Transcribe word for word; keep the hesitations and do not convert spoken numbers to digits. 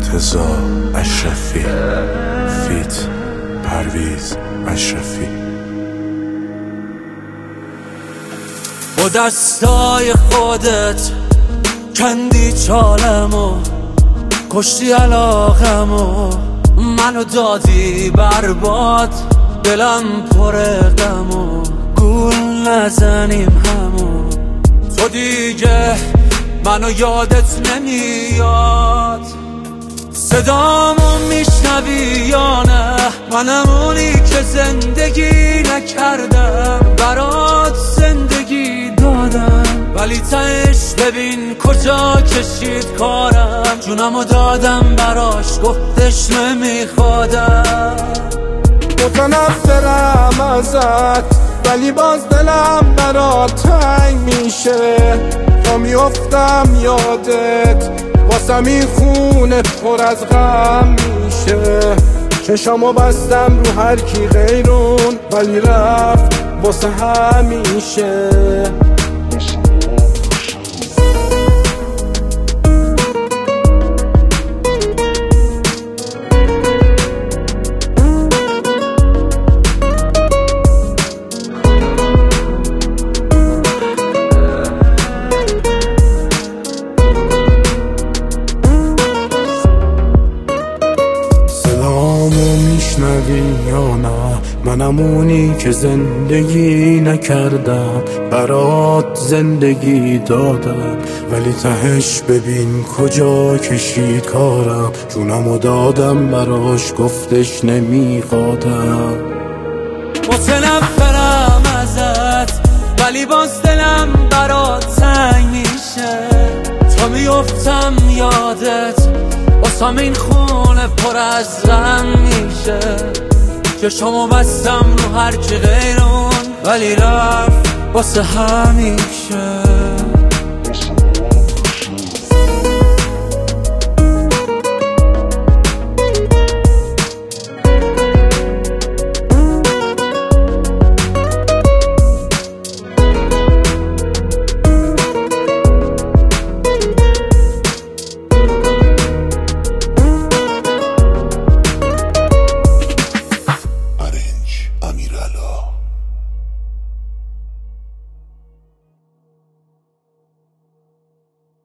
مرتضی اشرفی فیت پرویز اشرفی. با دستای خودت کندی چالمو، کشتی علاقمو، منو دادی برباد، دلم پر غمو، گول نزنیم همو. تو دیگه منو یادت نمیاد، صدامو میشنوی یا نه؟ منم اونی که زندگی نکردم، برات زندگی دادم، ولی تهش ببین کجا کشید کارم. جونمو دادم براش، گفتش نمیخوادم. متنفرم ازت ولی باز دلم برات تنگ میشه. تا میافتم یادت واسم این خونه پر از غم میشه. چشامو بستم رو هر کی غیرون، ولی رفت واسه همیشه. یا نه؟ منم اونی که زندگی نکردم، برات زندگی دادم، ولی تهش ببین کجا کشید کارم. جونمو دادم براش، گفتش نمیخوادم. متنفرم ازت ولی باز دلم برات تنگ میشه. تا میافتم یادت واسم این خونه پر از غم میشه. چشامو بستم رو هر کی غیر اون، ولی رفت واسه همیشه.